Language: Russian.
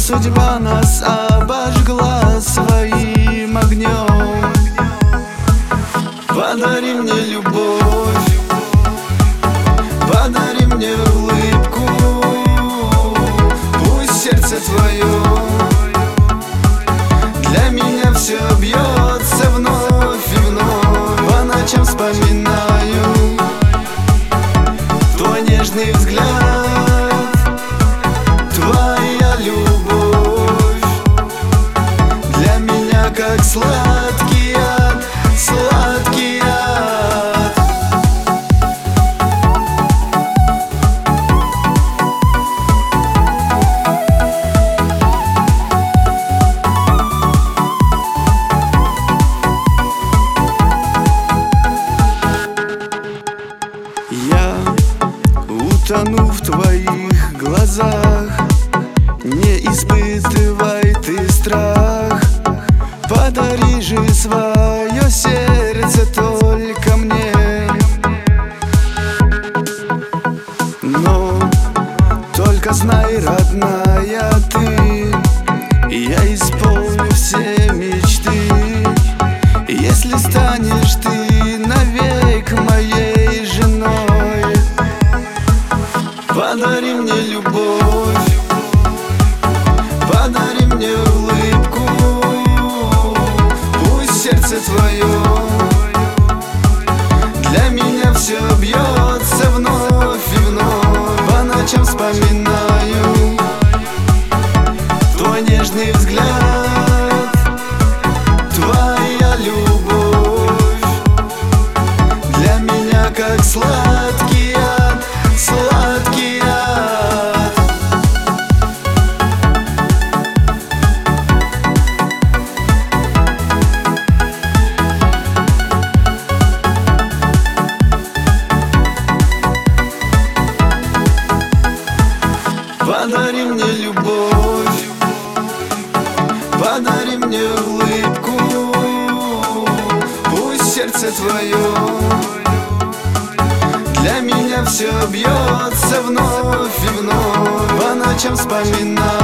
судьба нас обожгла своим огнем. Подари мне любовь, подари мне улыбку, пусть сердце твое для меня все бьется вновь и вновь. По ночам вспоминаю твой нежный взгляд, твоя любовь для меня как сладкий яд, сладкий яд. Я утону в твоих глазах, не испытывай ты страх. Подари же свое сердце только мне. Но только знай, родная, ты, я исполню все мечты, если станешь ты навек моей женой. Подари мне любовь, подари мне улыбку, пусть сердце твое для меня все бьется вновь и вновь. По ночам вспоминаю твой нежный взгляд, твоя любовь для меня как сладкий яд, сладкий яд. Подари мне любовь, подари мне улыбку, пусть сердце твое для меня все бьется вновь и вновь. По ночам вспоминаю